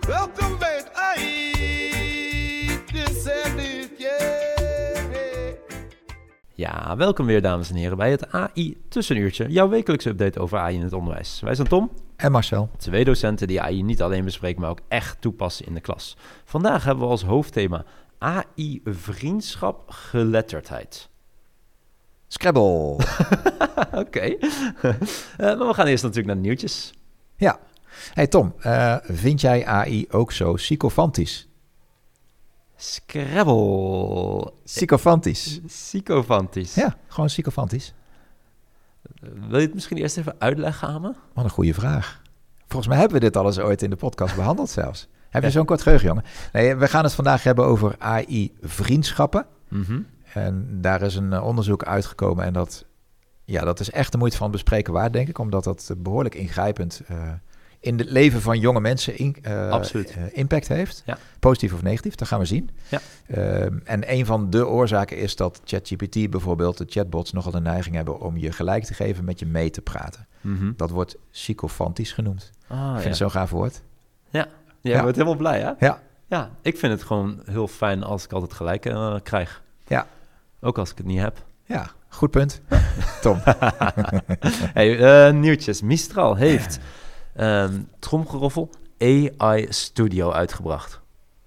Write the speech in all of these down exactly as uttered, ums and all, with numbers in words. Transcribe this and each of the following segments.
Welkom bij het A I. This and it, yeah. Ja, welkom weer dames en heren bij het A I Tussenuurtje, jouw wekelijkse update over A I in het onderwijs. Wij zijn Tom en Marcel. Twee docenten die A I niet alleen bespreken, maar ook echt toepassen in de klas. Vandaag hebben we als hoofdthema A I-vriendschap geletterdheid. Scrabble. Oké, okay. uh, maar we gaan eerst natuurlijk naar de nieuwtjes. Ja. Hey Tom, uh, vind jij A I ook zo sycophantisch? Scrabble. Sycophantisch. Sycophantisch. Ja, gewoon sycophantisch. Uh, wil je het misschien eerst even uitleggen aan me? Wat een goede vraag. Volgens mij hebben we dit al eens ooit in de podcast behandeld zelfs. Heb je ja. zo'n kort geheugen, jongen? Nee, we gaan het vandaag hebben over A I-vriendschappen. Mm-hmm. En daar is een uh, onderzoek uitgekomen en dat, ja, dat is echt de moeite van bespreken waard, denk ik. Omdat dat behoorlijk ingrijpend uh, in het leven van jonge mensen in, uh, Absoluut. Uh, impact heeft. Ja. Positief of negatief, dat gaan we zien. Ja. Uh, en een van de oorzaken is dat ChatGPT bijvoorbeeld, de chatbots, nogal de neiging hebben om je gelijk te geven met je mee te praten. Mm-hmm. Dat wordt sycophantisch genoemd. Ah, ik vind ja. het zo'n gaaf woord. Ja, jij ja. wordt helemaal blij, hè? Ja. Ja, ik vind het gewoon heel fijn als ik altijd gelijk uh, krijg. Ja. Ook als ik het niet heb. Ja, goed punt. Tom. hey, uh, nieuwtjes. Mistral heeft um, tromgeroffel A I Studio uitgebracht.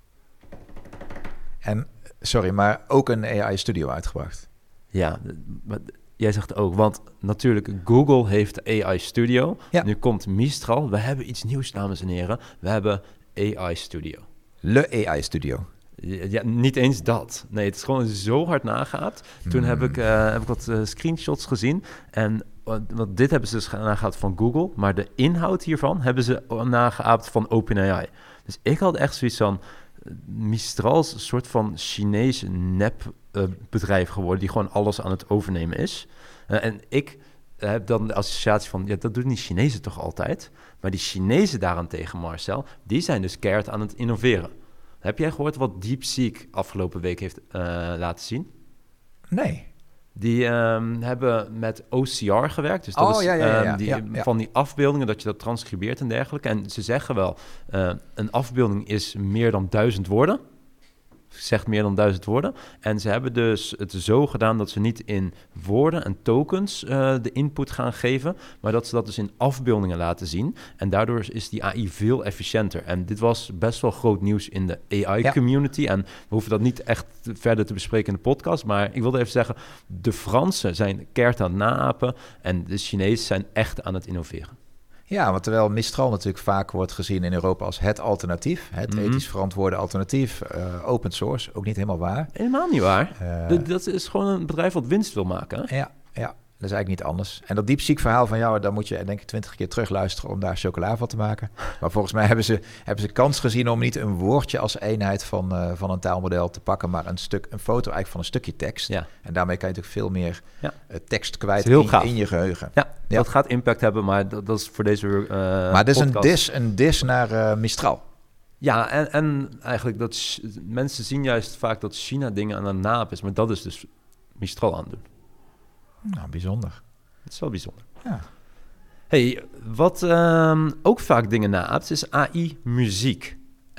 En, sorry, maar ook een A I Studio uitgebracht. Ja, maar jij zegt ook, want natuurlijk Google heeft A I Studio. Ja. Nu komt Mistral. We hebben iets nieuws, dames en heren. We hebben A I Studio. Le A I Studio. Ja, niet eens dat. Nee, het is gewoon zo hard nagaat. Toen mm. heb, ik, uh, heb ik wat uh, screenshots gezien. En uh, want dit hebben ze dus nagaat van Google. Maar de inhoud hiervan hebben ze nageaapt van OpenAI. Dus ik had echt zoiets van... Mistral is een soort van Chinese nepbedrijf uh, geworden... die gewoon alles aan het overnemen is. Uh, en ik heb dan de associatie van... ja, dat doen die Chinezen toch altijd? Maar die Chinezen daarentegen, Marcel... die zijn dus keihard aan het innoveren. Heb jij gehoord wat DeepSeek afgelopen week heeft uh, laten zien? Nee. Die um, hebben met O C R gewerkt. Dus dat oh, is ja, ja, ja, um, ja, die, ja, ja. van die afbeeldingen, dat je dat transcribeert en dergelijke. En ze zeggen wel, uh, een afbeelding is meer dan duizend woorden. Zegt meer dan duizend woorden. En ze hebben dus het zo gedaan dat ze niet in woorden en tokens uh, de input gaan geven, maar dat ze dat dus in afbeeldingen laten zien. En daardoor is die A I veel efficiënter. En dit was best wel groot nieuws in de A I-community. Ja. En we hoeven dat niet echt verder te bespreken in de podcast, maar ik wilde even zeggen, de Fransen zijn keihard aan het naapen en de Chinezen zijn echt aan het innoveren. Ja, want terwijl Mistral natuurlijk vaak wordt gezien in Europa als het alternatief, het mm-hmm. ethisch verantwoorde alternatief, uh, open source, ook niet helemaal waar. Helemaal niet waar. Uh, de, dat is gewoon een bedrijf wat winst wil maken. Hè? Ja, ja, dat is eigenlijk niet anders. En dat DeepSeek verhaal van jou, daar moet je denk ik twintig keer terugluisteren om daar chocola van te maken. Maar volgens mij hebben ze, hebben ze kans gezien om niet een woordje als eenheid van, uh, van een taalmodel te pakken, maar een, stuk, een foto eigenlijk van een stukje tekst. Ja. En daarmee kan je natuurlijk veel meer ja. uh, tekst kwijt in, in je geheugen. Ja, ja, dat gaat impact hebben, maar dat, dat is voor deze uh, Maar dit is een dis, een dis naar uh, Mistral. Ja, en, en eigenlijk dat mensen zien juist vaak dat China dingen aan het naap is, maar dat is dus Mistral aan doen. Nou, bijzonder. Dat is wel bijzonder. Ja. Hey, wat um, ook vaak dingen naapt, is A I-muziek.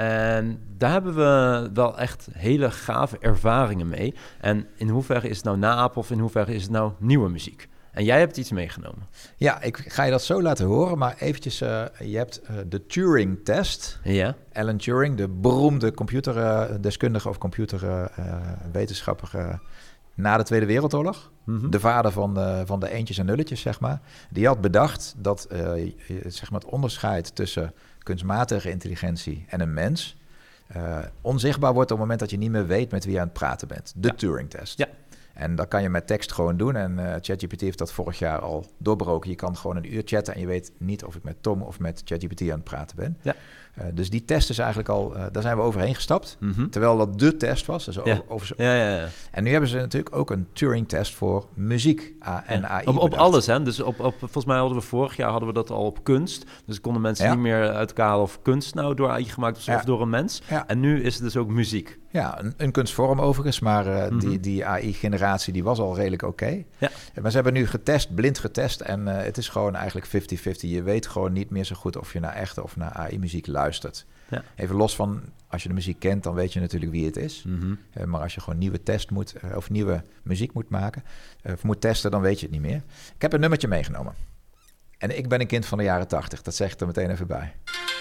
En daar hebben we wel echt hele gave ervaringen mee. En in hoeverre is het nou naapen of in hoeverre is het nou nieuwe muziek? En jij hebt iets meegenomen. Ja, ik ga je dat zo laten horen, maar eventjes, uh, je hebt uh, de Turing-test. Ja. Alan Turing, de beroemde computerdeskundige of computerwetenschapper uh, uh, na de Tweede Wereldoorlog. Mm-hmm. De vader van de, van de eentjes en nulletjes, zeg maar. Die had bedacht dat uh, zeg maar het onderscheid tussen kunstmatige intelligentie en een mens uh, onzichtbaar wordt op het moment dat je niet meer weet met wie je aan het praten bent. De ja. Turing-test. Ja. En dat kan je met tekst gewoon doen. En uh, ChatGPT heeft dat vorig jaar al doorbroken. Je kan gewoon een uur chatten en je weet niet of ik met Tom of met ChatGPT aan het praten ben. Ja. Uh, dus die test is eigenlijk al, uh, daar zijn we overheen gestapt. Mm-hmm. Terwijl dat de test was. Dus ja. over, over, ja, ja, ja. En nu hebben ze natuurlijk ook een Turing-test voor muziek en ja. A I. Op, op alles, hè? Dus op, op, volgens mij hadden we vorig jaar hadden we dat al op kunst. Dus konden mensen ja. niet meer uit elkaar halen of kunst nou door A I gemaakt is ja. of door een mens. Ja. En nu is het dus ook muziek. Ja, een, een kunstvorm overigens, maar uh, mm-hmm. die, die A I-generatie die was al redelijk oké. Okay. Ja. Maar ze hebben nu getest, blind getest en uh, het is gewoon eigenlijk vijftig vijftig. Je weet gewoon niet meer zo goed of je naar echte of naar A I-muziek luistert. luistert. Ja. Even los van, als je de muziek kent, dan weet je natuurlijk wie het is. Mm-hmm. Uh, maar als je gewoon nieuwe test moet, uh, of nieuwe muziek moet maken, uh, of moet testen, dan weet je het niet meer. Ik heb een nummertje meegenomen. En ik ben een kind van de jaren tachtig, dat zeg ik er meteen even bij.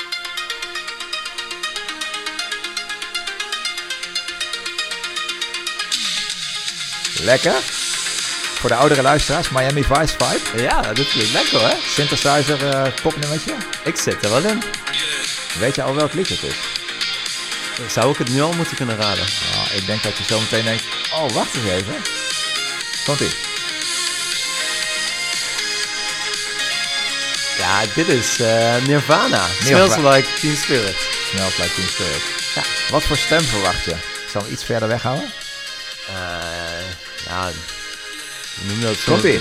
Lekker. Voor de oudere luisteraars, Miami Vice vibe. Ja, dat klinkt lekker, hè? Synthesizer uh, popnummertje. Ik zit er wel in. Weet je al welk liedje het is? Zou ik het nu al moeten kunnen raden? Nou, ik denk dat je zo meteen denkt, oh, wacht eens even. Komt-ie. Ja, dit is uh, Nirvana. Smells Like Teen Spirit. Smells Like Teen Spirit. Ja. Wat voor stem verwacht je? Ik zal hem iets verder weghouden. Uh, ja, noem dat zo. Komt-ie.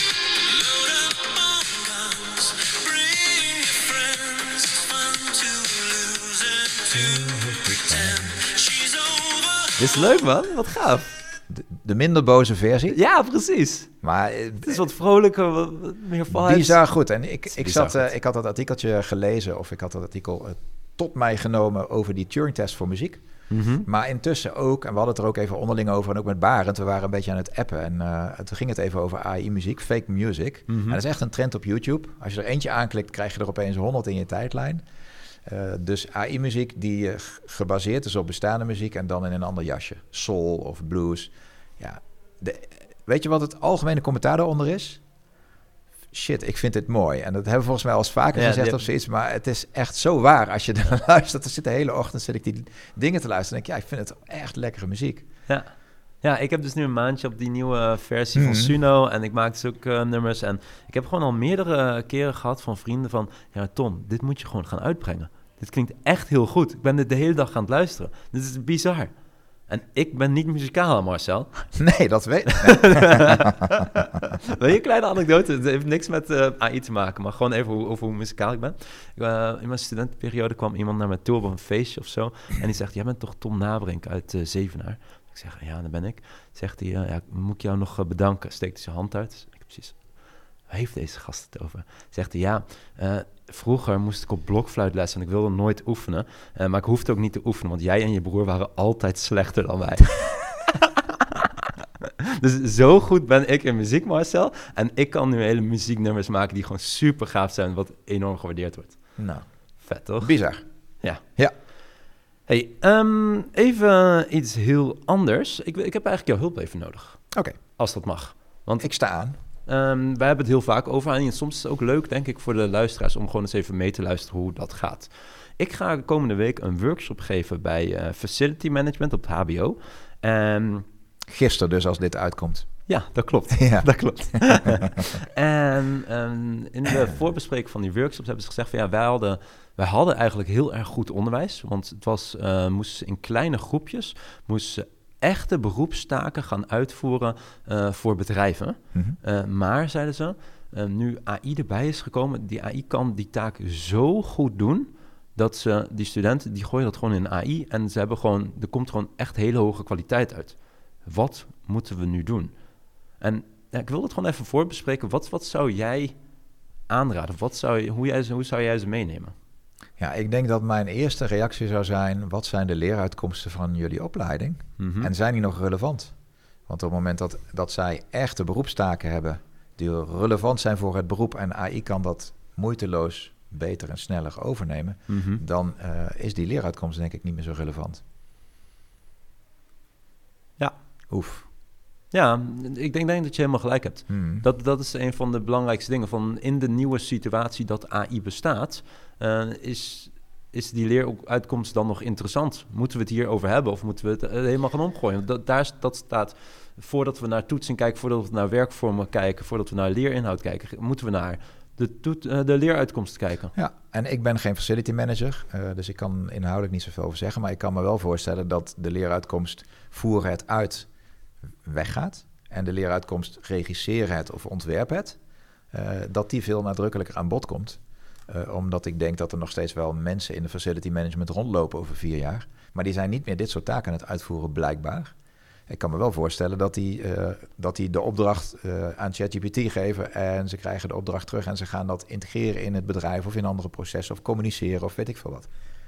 Dit is leuk, man. Wat gaaf. De, de minder boze versie. Ja, precies. Maar het is wat vrolijker, wat, wat meer vibes. Bizar goed. En ik, ik, bizar zat, uh, goed. ik had dat artikeltje gelezen, of ik had dat artikel uh, tot mij genomen over die Turing-test voor muziek. Mm-hmm. Maar intussen ook, en we hadden het er ook even onderling over, en ook met Barend, we waren een beetje aan het appen. En uh, toen ging het even over A I-muziek, fake music. Mm-hmm. En dat is echt een trend op YouTube. Als je er eentje aanklikt, krijg je er opeens honderd in je tijdlijn. Uh, dus A I-muziek die uh, gebaseerd is op bestaande muziek en dan in een ander jasje. Soul of blues. Ja, de, weet je wat het algemene commentaar daaronder is? Shit, ik vind dit mooi. En dat hebben we volgens mij al eens vaker ja, gezegd die... of zoiets. Maar het is echt zo waar. Als je er luistert, dan zit de hele ochtend zit ik die dingen te luisteren. En denk ik, ja, ik vind het echt lekkere muziek. Ja. Ja, ik heb dus nu een maandje op die nieuwe versie mm-hmm. van Suno. En ik maak dus ook uh, nummers. En ik heb gewoon al meerdere keren gehad van vrienden van... Ja, Tom, dit moet je gewoon gaan uitbrengen. Dit klinkt echt heel goed. Ik ben dit de hele dag aan het luisteren. Dit is bizar. En ik ben niet muzikaal, Marcel. Nee, dat weet ik. Wil je een kleine anekdote? Het heeft niks met uh, A I te maken, maar gewoon even hoe, over hoe muzikaal ik ben. Ik, uh, in mijn studentenperiode kwam iemand naar me toe op een feestje of zo. En die zegt, jij bent toch Tom Nabrink uit uh, Zevenaar? Ik zeg, ja, dat ben ik. Zegt hij, uh, ja, moet ik jou nog uh, bedanken? Steekt hij zijn hand uit. Ik precies, waar heeft deze gast het over? Zegt hij, ja, uh, vroeger moest ik op blokfluitles en ik wilde nooit oefenen. Uh, maar ik hoefde ook niet te oefenen, want jij en je broer waren altijd slechter dan wij. Dus zo goed ben ik in muziek, Marcel. En ik kan nu hele muzieknummers maken die gewoon super gaaf zijn, wat enorm gewaardeerd wordt. Nou, vet toch? Bizar. Ja. Ja. Hey, um, even iets heel anders. Ik, ik heb eigenlijk jouw hulp even nodig. Oké. Okay. Als dat mag. Want ik sta aan. Um, wij hebben het heel vaak over. En soms is het ook leuk, denk ik, voor de luisteraars om gewoon eens even mee te luisteren hoe dat gaat. Ik ga de komende week een workshop geven bij uh, Facility Management op het H B O. Um, Gisteren dus, als dit uitkomt. Ja, dat klopt. Ja. Dat klopt. En um, in de voorbespreking van die workshops hebben ze gezegd van ja, wij hadden, wij hadden eigenlijk heel erg goed onderwijs. Want het was, uh, moesten in kleine groepjes, moesten echte beroepstaken gaan uitvoeren uh, voor bedrijven. Mm-hmm. Uh, maar, zeiden ze, uh, nu A I erbij is gekomen, die A I kan die taak zo goed doen, dat ze, die studenten, die gooien dat gewoon in A I en ze hebben gewoon, er komt gewoon echt hele hoge kwaliteit uit. Wat moeten we nu doen? En ja, ik wil het gewoon even voorbespreken. Wat, wat zou jij aanraden? Wat zou je, hoe, jij, hoe zou jij ze meenemen? Ja, ik denk dat mijn eerste reactie zou zijn, wat zijn de leeruitkomsten van jullie opleiding? Mm-hmm. En zijn die nog relevant? Want op het moment dat, dat zij echte beroepstaken hebben die relevant zijn voor het beroep en A I kan dat moeiteloos beter en sneller overnemen, mm-hmm. dan uh, is die leeruitkomst denk ik niet meer zo relevant. Ja. Oef. Ja, ik denk, denk dat je helemaal gelijk hebt. Hmm. Dat, dat is een van de belangrijkste dingen. Van in de nieuwe situatie dat A I bestaat, uh, is, is die leeruitkomst dan nog interessant? Moeten we het hierover hebben of moeten we het helemaal gaan omgooien? Dat, daar, dat staat, voordat we naar toetsing kijken, voordat we naar werkvormen kijken, voordat we naar leerinhoud kijken, moeten we naar de, toet, uh, de leeruitkomst kijken. Ja, en ik ben geen facility manager, uh, dus ik kan inhoudelijk niet zoveel over zeggen, maar ik kan me wel voorstellen dat de leeruitkomst voeren het uit weggaat en de leeruitkomst regisseren het of ontwerp het, uh, dat die veel nadrukkelijker aan bod komt. Uh, omdat ik denk dat er nog steeds wel mensen in de facility management rondlopen over vier jaar, maar die zijn niet meer dit soort taken aan het uitvoeren blijkbaar. Ik kan me wel voorstellen dat die, uh, dat die de opdracht uh, aan ChatGPT geven en ze krijgen de opdracht terug en ze gaan dat integreren in het bedrijf of in andere processen of communiceren of weet ik veel wat.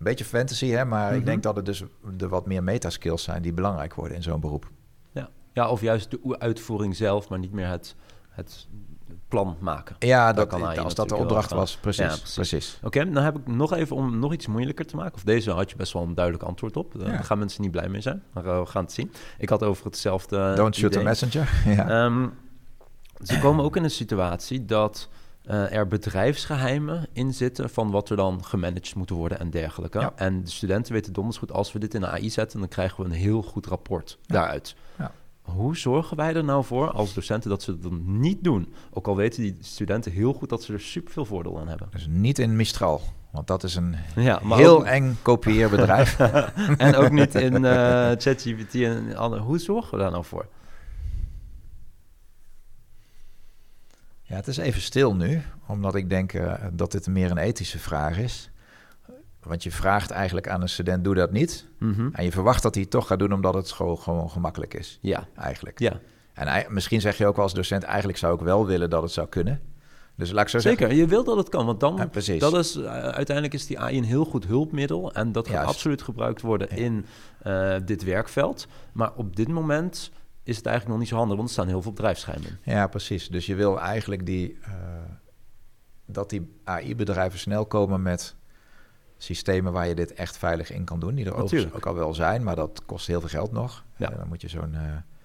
Een beetje fantasy, hè, maar Mm-hmm. ik denk dat het dus de wat meer metaskills zijn die belangrijk worden in zo'n beroep. Ja. ja, of juist de uitvoering zelf, maar niet meer het, het plan maken. Ja, Dat dat, kan A I als dat de natuurlijk opdracht heel erg was, precies. Ja, precies. precies. Oké, okay, dan heb ik nog even om nog iets moeilijker te maken. Of deze had je best wel een duidelijk antwoord op. Daar Ja. gaan mensen niet blij mee zijn, maar uh, we gaan het zien. Ik had over hetzelfde Don't shoot idee. the messenger. Ja. Um, ze komen ook in een situatie dat uh, er bedrijfsgeheimen in zitten van wat er dan gemanaged moet worden en dergelijke. Ja. En de studenten weten donders goed, als we dit in een A I zetten, dan krijgen we een heel goed rapport Ja. daaruit. Ja. Hoe zorgen wij er nou voor als docenten dat ze dat niet doen? Ook al weten die studenten heel goed dat ze er superveel voordeel aan hebben. Dus niet in Mistral, want dat is een Ja, maar heel ook, eng kopieerbedrijf. en ook niet in uh, ChatGPT en andere. Hoe zorgen we daar nou voor? Ja, het is even stil nu, omdat ik denk uh, dat dit meer een ethische vraag is. Want je vraagt eigenlijk aan een student, doe dat niet. Mm-hmm. En je verwacht dat hij het toch gaat doen, omdat het gewoon, gewoon gemakkelijk is. Ja. Eigenlijk. Ja. En ei- misschien zeg je ook als docent, eigenlijk zou ik wel willen dat het zou kunnen. Dus laat ik zo Zeker, zeggen. je wilt dat het kan, want dan, Ja, precies. dat is, uh, uiteindelijk is die A I een heel goed hulpmiddel en dat gaat Juist. absoluut gebruikt worden Ja. in uh, dit werkveld. Maar op dit moment is het eigenlijk nog niet zo handig, want er staan heel veel bedrijfsgeheimen in. Ja, precies. Dus je wil eigenlijk die, uh, dat die A I-bedrijven snel komen met systemen waar je dit echt veilig in kan doen. Die er overigens ook al wel zijn, maar dat kost heel veel geld nog. Ja. Uh, dan moet je zo'n... Uh,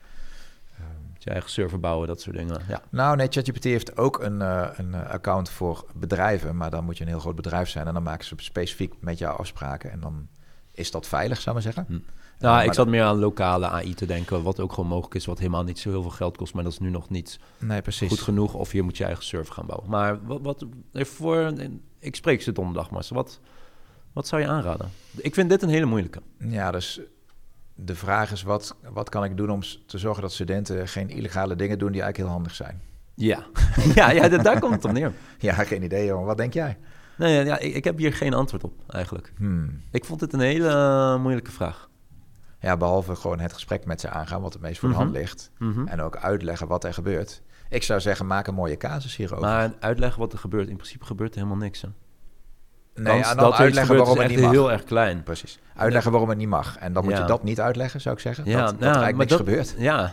je eigen server bouwen, dat soort dingen. Ja. Nou nee, ChatGPT heeft ook een, uh, een account voor bedrijven, maar dan moet je een heel groot bedrijf zijn en dan maken ze specifiek met jou afspraken en dan is dat veilig, zou ik maar zeggen. Hm. Nou, uh, ik zat meer aan lokale A I te denken, wat ook gewoon mogelijk is, wat helemaal niet zo heel veel geld kost, maar dat is nu nog niet nee, precies. goed genoeg, of je moet je eigen server gaan bouwen. Maar wat, wat even voor, ik spreek ze donderdag, maar wat, wat zou je aanraden? Ik vind dit een hele moeilijke. Ja, dus de vraag is, wat, wat kan ik doen om te zorgen dat studenten geen illegale dingen doen die eigenlijk heel handig zijn? Ja, ja, ja dat, daar komt het op neer. Ja, geen idee, jongen. Wat denk jij? Nee, ja, ik, ik heb hier geen antwoord op, eigenlijk. Hmm. Ik vond het een hele uh, moeilijke vraag. Ja, behalve gewoon het gesprek met ze aangaan, wat het meest voor Mm-hmm. de hand ligt. Mm-hmm. En ook uitleggen wat er gebeurt. Ik zou zeggen, maak een mooie casus hierover. Maar uitleggen wat er gebeurt, in principe gebeurt er helemaal niks, hè? Nee, Kans en dan dat uitleggen gebeurt waarom is het echt niet mag. heel erg klein. Precies. Uitleggen waarom het niet mag. En dan moet Ja. je dat niet uitleggen, zou ik zeggen. Ja, dat, dat nou, er eigenlijk maar niks dat, gebeurt. Ja.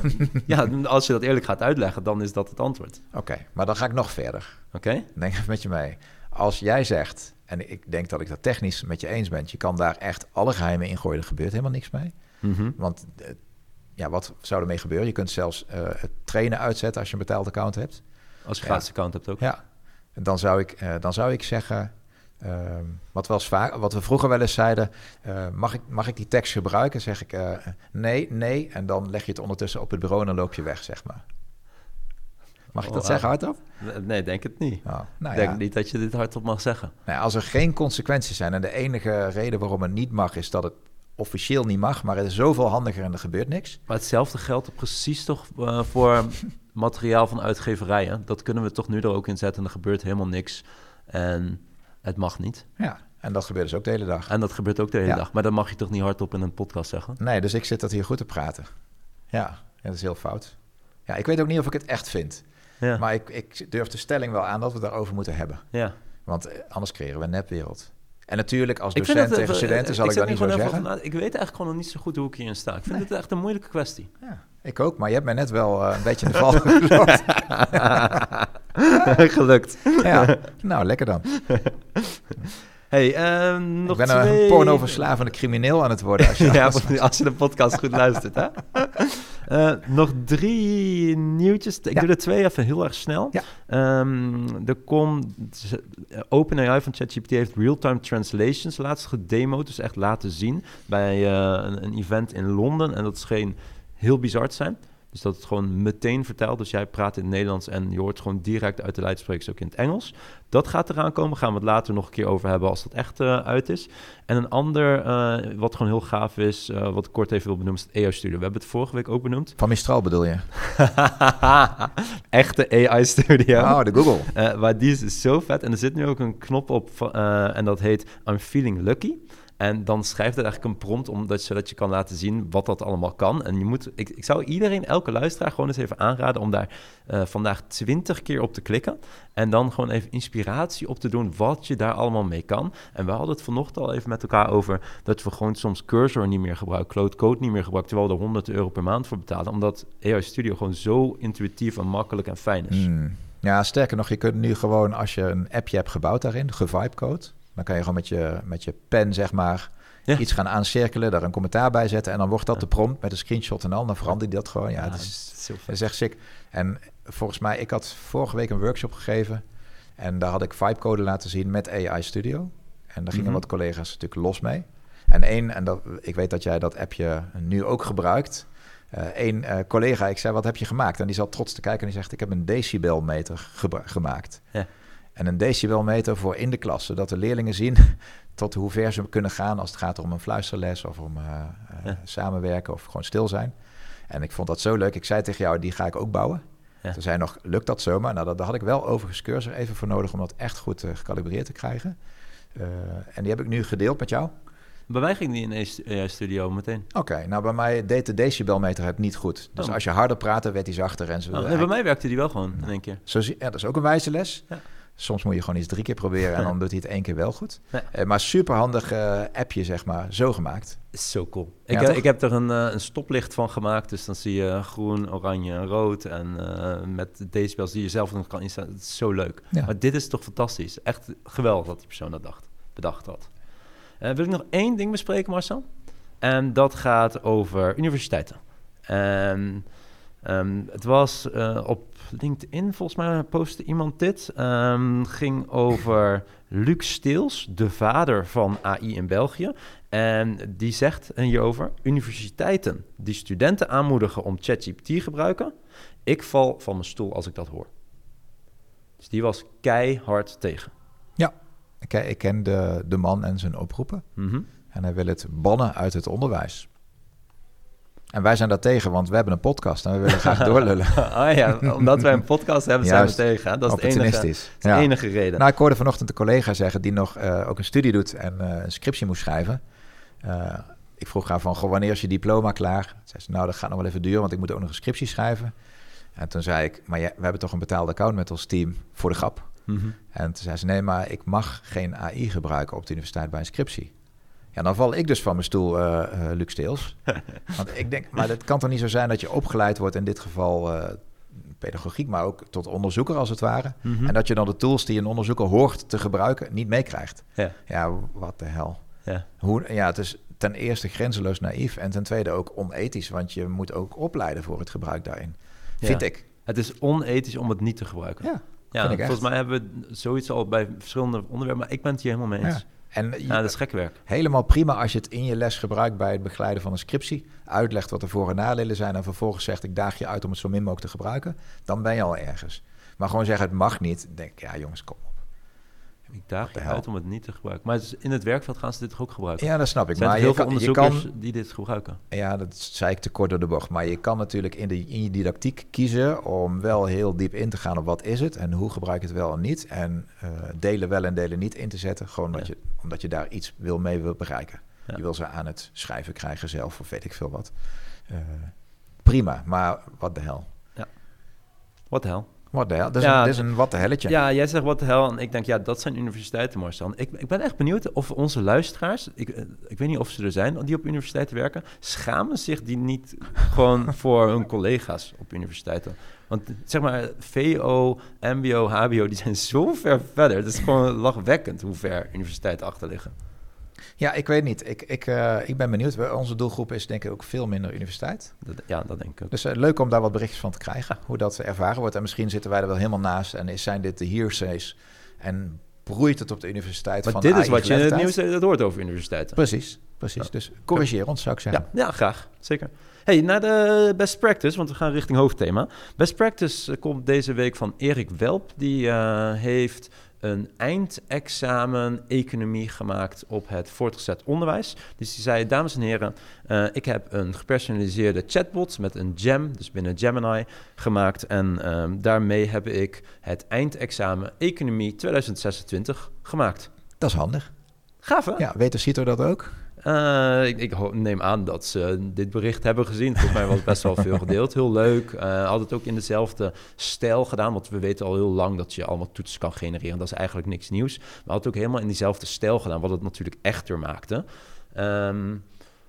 ja, als je dat eerlijk gaat uitleggen, dan is dat het antwoord. Oké, okay, maar dan ga ik nog verder. Oké? Okay? Denk even met je mee. Als jij zegt, en ik denk dat ik dat technisch met je eens ben, je kan daar echt alle geheimen in gooien, er gebeurt helemaal niks mee. Mm-hmm. Want uh, ja, wat zou ermee gebeuren? Je kunt zelfs uh, het trainen uitzetten als je een betaald account hebt. Als je een gratis ja. account hebt ook. Ja, dan zou ik, uh, dan zou ik zeggen, uh, wat, wel vaak, wat we vroeger wel eens zeiden, uh, mag, ik, mag ik die tekst gebruiken? Zeg ik uh, nee, nee, en dan leg je het ondertussen op het bureau en dan loop je weg, zeg maar. Mag ik oh, dat wow. zeggen hardop? Nee, denk het niet. Oh, nou ik denk ja. niet dat je dit hardop mag zeggen. Nou, als er geen consequenties zijn en de enige reden waarom het niet mag is dat het officieel niet mag, maar het is zoveel handiger en er gebeurt niks. Maar hetzelfde geldt precies toch uh, voor materiaal van uitgeverijen. Dat kunnen we toch nu er ook in zetten en er gebeurt helemaal niks. En het mag niet. Ja, en dat gebeurt dus ook de hele dag. En dat gebeurt ook de hele ja. dag. Maar dat mag je toch niet hardop in een podcast zeggen? Nee, dus ik zit dat hier goed te praten. Ja, ja, dat is heel fout. Ja, ik weet ook niet of ik het echt vind. Ja. Maar ik, ik durf de stelling wel aan dat we het daarover moeten hebben. Ja. Want anders creëren we een nepwereld. En natuurlijk als docent tegen even, studenten zal ik, ik dat niet zo zeggen. Van, ik weet eigenlijk gewoon nog niet zo goed hoe ik hierin sta. Ik vind nee. het echt een moeilijke kwestie. Ja, ik ook, maar je hebt mij net wel uh, een beetje in de val gelokt. Gelukt. Ja, nou lekker dan. Hey, uh, nog ik ben twee... een porno-verslavende crimineel aan het worden. Als je, ja, als je de podcast goed luistert, hè? Uh, nog drie nieuwtjes. Ik ja. doe er twee even heel erg snel. Ja. Um, er komt... OpenAI van ChatGPT heeft real-time translations laatst gedemoed. Dus echt laten zien bij uh, een, een event in Londen. En dat scheen heel bizar te zijn. Dus dat het gewoon meteen vertelt. Dus jij praat in het Nederlands en je hoort gewoon direct uit de luidsprekers ook in het Engels. Dat gaat eraan komen. Gaan we het later nog een keer over hebben als dat echt uh, uit is. En een ander, uh, wat gewoon heel gaaf is, uh, wat ik kort even wil benoemen, is het A I Studio. We hebben het vorige week ook benoemd. Van Mistral bedoel je? Echte A I Studio. Oh, de Google. Uh, maar die is zo vet. En er zit nu ook een knop op uh, en dat heet I'm feeling lucky. En dan schrijft het eigenlijk een prompt om dat, zodat je kan laten zien wat dat allemaal kan. En je moet, ik, ik zou iedereen, elke luisteraar, gewoon eens even aanraden om daar uh, vandaag twintig keer op te klikken. En dan gewoon even inspiratie inspiratie op te doen wat je daar allemaal mee kan. En we hadden het vanochtend al even met elkaar over dat we gewoon soms Cursor niet meer gebruiken, Claude Code niet meer gebruiken, terwijl we er honderd euro per maand voor betalen, omdat A I Studio gewoon zo intuïtief en makkelijk en fijn is. Mm. Ja, sterker nog, je kunt nu gewoon, als je een appje hebt gebouwd daarin, gevibecode, dan kan je gewoon met je, met je pen, zeg maar, ja. iets gaan aancirkelen, daar een commentaar bij zetten en dan wordt dat ja. de prompt met een screenshot en al, dan verandert hij dat gewoon. Ja, ja het is, dat is echt sick. En volgens mij, ik had vorige week een workshop gegeven en daar had ik vibecode laten zien met A I Studio. En daar gingen mm-hmm. wat collega's natuurlijk los mee. En één, en dat, ik weet dat jij dat appje nu ook gebruikt. Eén uh, uh, collega, ik zei, wat heb je gemaakt? En die zat trots te kijken en die zegt, ik heb een decibelmeter gebra- gemaakt. Ja. En een decibelmeter voor in de klas, zodat de leerlingen zien tot hoe ver ze kunnen gaan als het gaat om een fluisterles of om uh, uh, ja. samenwerken of gewoon stil zijn. En ik vond dat zo leuk. Ik zei tegen jou, die ga ik ook bouwen. Ja. Toen zei nog, lukt dat zomaar? Nou, dat, daar had ik wel overigens Cursor even voor nodig om dat echt goed uh, gecalibreerd te krijgen. Uh, en die heb ik nu gedeeld met jou. Bij mij ging die in A I Studio meteen. Oké, okay, nou bij mij deed de decibelmeter het niet goed. Dus oh. als je harder praatte, werd hij zachter en zo. Oh, nee, bij mij werkte die wel gewoon nou, in één keer. Zo, ja, dat is ook een wijze les. Ja. Soms moet je gewoon iets drie keer proberen en dan doet hij het één keer wel goed. Ja. Uh, maar superhandig uh, appje, zeg maar, zo gemaakt. Is zo cool. Ja, ik, uh, ik heb er een, uh, een stoplicht van gemaakt, dus dan zie je groen, oranje en rood. En uh, met decibels die je zelf nog kan instellen. Het is zo leuk. Ja. Maar dit is toch fantastisch. Echt geweldig dat die persoon dat dacht, bedacht had. Uh, wil ik nog één ding bespreken, Marcel? En dat gaat over universiteiten. En um, het was uh, op LinkedIn, volgens mij postte iemand dit. Um, ging over Luc Steels, de vader van A I in België. En die zegt hierover, universiteiten die studenten aanmoedigen om ChatGPT te gebruiken. Ik val van mijn stoel als ik dat hoor. Dus die was keihard tegen. Ja. Ik, ik ken de, de man en zijn oproepen. Mm-hmm. En hij wil het bannen uit het onderwijs. En wij zijn daar tegen, want we hebben een podcast en we willen graag doorlullen. Oh ja, omdat wij een podcast hebben, zijn we tegen. Hè? Dat is, het enige, dat is de ja. enige reden. Nou, ik hoorde vanochtend een collega zeggen die nog uh, ook een studie doet en uh, een scriptie moest schrijven. Uh, ik vroeg haar van, goh, wanneer is je diploma klaar? Zei ze, nou, dat gaat nog wel even duren, want ik moet ook nog een scriptie schrijven. En toen zei ik, maar ja, we hebben toch een betaalde account met ons team voor de grap. Mm-hmm. En toen zei ze, nee, maar ik mag geen A I gebruiken op de universiteit bij een scriptie. Ja, dan val ik dus van mijn stoel, uh, uh, Luc Steels. Want ik denk, maar het kan toch niet zo zijn dat je opgeleid wordt, in dit geval uh, pedagogiek, maar ook tot onderzoeker als het ware. Mm-hmm. En dat je dan de tools die een onderzoeker hoort te gebruiken, niet meekrijgt. Ja, ja wat de hel. Ja. Hoe, ja, het is ten eerste grenzeloos naïef en ten tweede ook onethisch, want je moet ook opleiden voor het gebruik daarin. Ja. Vind ik. Het is onethisch om het niet te gebruiken. Ja. Ja, volgens mij hebben we zoiets al bij verschillende onderwerpen, maar ik ben het hier helemaal mee eens. Ja. En je, ja, dat is gekwerk. Helemaal prima als je het in je les gebruikt bij het begeleiden van een scriptie, uitlegt wat de voor- en nadelen zijn en vervolgens zegt, ik daag je uit om het zo min mogelijk te gebruiken, dan ben je al ergens. Maar gewoon zeggen, het mag niet, denk ik, ja jongens, kom op. Ik daag je uit om het niet te gebruiken. Maar in het werkveld gaan ze dit toch ook gebruiken? Ja, dat snap ik. Er zijn maar heel je veel kan, onderzoekers je kan, die dit gebruiken. Ja, dat zei ik te kort door de bocht. Maar je kan natuurlijk in, de, in je didactiek kiezen om wel heel diep in te gaan op wat is het en hoe gebruik je het wel en niet. En uh, delen wel en delen niet in te zetten. Gewoon ja. dat je, omdat je daar iets wil mee wil bereiken. Ja. Je wil ze aan het schrijven krijgen zelf of weet ik veel wat. Uh, prima, maar wat de hel. Ja, wat de hel. Wat de hel? Dat is, ja, een, dat is een wat de helletje. Ja, jij zegt wat de hel. En ik denk, ja, dat zijn universiteiten, Marcel. Ik, ik ben echt benieuwd of onze luisteraars, ik, ik weet niet of ze er zijn, die op universiteiten werken, schamen zich die niet gewoon voor hun collega's op universiteiten? Want zeg maar, V O, M B O, H B O, die zijn zo ver verder. Het is gewoon lachwekkend hoe ver universiteiten achter liggen. Ja, ik weet niet. Ik, ik, uh, ik ben benieuwd. Onze doelgroep is denk ik ook veel minder universiteit. Dat, ja, dat denk ik ook. Dus uh, leuk om daar wat berichtjes van te krijgen. Hoe dat ervaren wordt. En misschien zitten wij er wel helemaal naast. En is, zijn dit de hearsays. En broeit het op de universiteit maar van dit is wat je in het nieuws dat hoort over universiteiten. Precies, precies. Ja. Dus corrigeer ons, zou ik zeggen. Ja, ja, graag. Zeker. Hey, naar de best practice, want we gaan richting hoofdthema. Best practice komt deze week van Erik Welp. Die uh, heeft een eindexamen economie gemaakt op het voortgezet onderwijs. Dus die zei, dames en heren, uh, ik heb een gepersonaliseerde chatbot met een gem, dus binnen Gemini, gemaakt. En um, daarmee heb ik het eindexamen economie tweeduizend zesentwintig gemaakt. Dat is handig. Gaaf, hè? Ja, weet de C I T O dat ook? Uh, ik, ik ho- neem aan dat ze dit bericht hebben gezien. Volgens mij was het best wel veel gedeeld. Heel leuk. Uh, had het ook in dezelfde stijl gedaan. Want we weten al heel lang dat je allemaal toetsen kan genereren. Dat is eigenlijk niks nieuws. Maar had het ook helemaal in diezelfde stijl gedaan. Wat het natuurlijk echter maakte. Um,